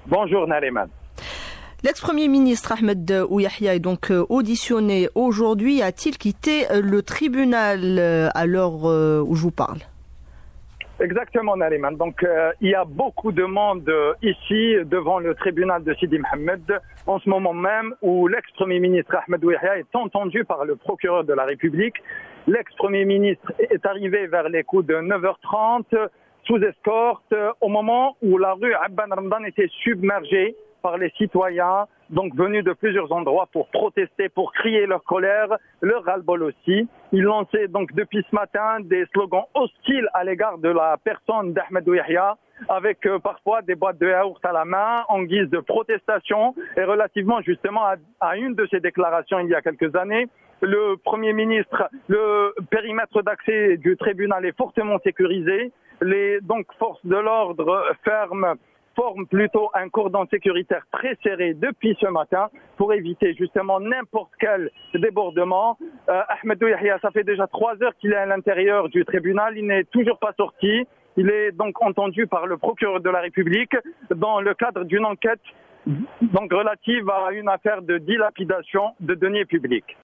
Bonjour Nariman. L'ex-premier ministre Ahmed Ouyahia est donc auditionné aujourd'hui. A-t-il quitté le tribunal à l'heure où je vous parle? Exactement Nariman. Donc il y a beaucoup de monde ici devant le tribunal de Sidi Mohamed en ce moment même où l'ex-premier ministre Ahmed Ouyahia est entendu par le procureur de la République. L'ex-premier ministre est arrivé vers les coups de 9h30 sous escorte au moment où la rue Abban Ramadan était submergée par les citoyens, donc venus de plusieurs endroits pour protester, pour crier leur colère, leur ras-le-bol aussi. Ils lançaient donc depuis ce matin des slogans hostiles à l'égard de la personne d'Ahmed Ouyahia, avec parfois des boîtes de yaourt à la main en guise de protestation. Et relativement justement à une de ces déclarations il y a quelques années, le Premier ministre, le périmètre d'accès du tribunal est fortement sécurisé. Les forces de l'ordre forment plutôt un cordon sécuritaire très serré depuis ce matin pour éviter justement n'importe quel débordement. Ahmed Ouyahia, ça fait déjà 3 heures qu'il est à l'intérieur du tribunal, il n'est toujours pas sorti. Il est donc entendu par le procureur de la République dans le cadre d'une enquête relative à une affaire de dilapidation de deniers publics.